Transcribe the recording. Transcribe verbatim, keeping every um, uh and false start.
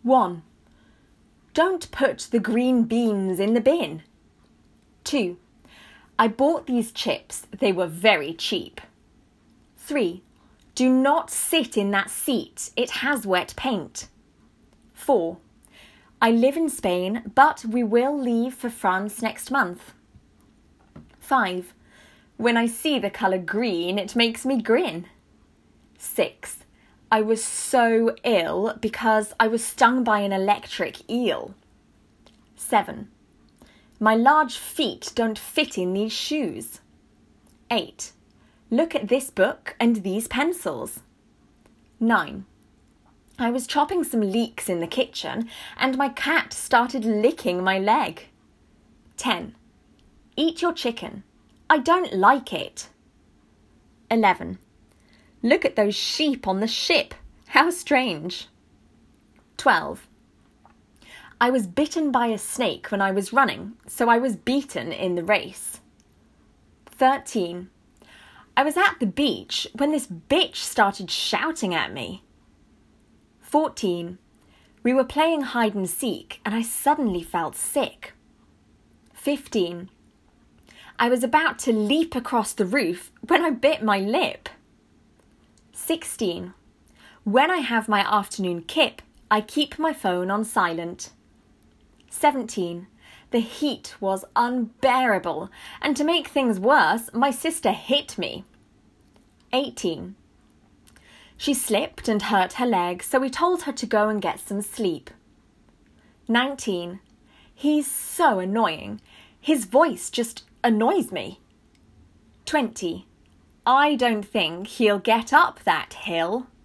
one. Don't put the green beans in the bin. two. I bought these chips. They were very cheap. three. Do not sit in that seat. It has wet paint. four. I live in Spain, but we will leave for France next month. five. When I see the colour green, it makes me grin. six. I was so ill because I was stung by an electric eel. seven. My large feet don't fit in these shoes. eight. Look at this book and these pencils. nine. I was chopping some leeks in the kitchen and my cat started licking my leg. ten. Eat your chicken. I don't like it. eleven. Look at those sheep on the ship. How strange. twelve. I was bitten by a snake when I was running, so I was beaten in the race. thirteen. I was at the beach when this bitch started shouting at me. fourteen. We were playing hide and seek and I suddenly felt sick. fifteen. I was about to leap across the roof when I bit my lip. sixteen. When I have my afternoon kip, I keep my phone on silent. seventeen. The heat was unbearable, and to make things worse, my sister hit me. eighteen. She slipped and hurt her leg, so we told her to go and get some sleep. nineteen. He's so annoying. His voice just annoys me. twenty. I don't think he'll get up that hill.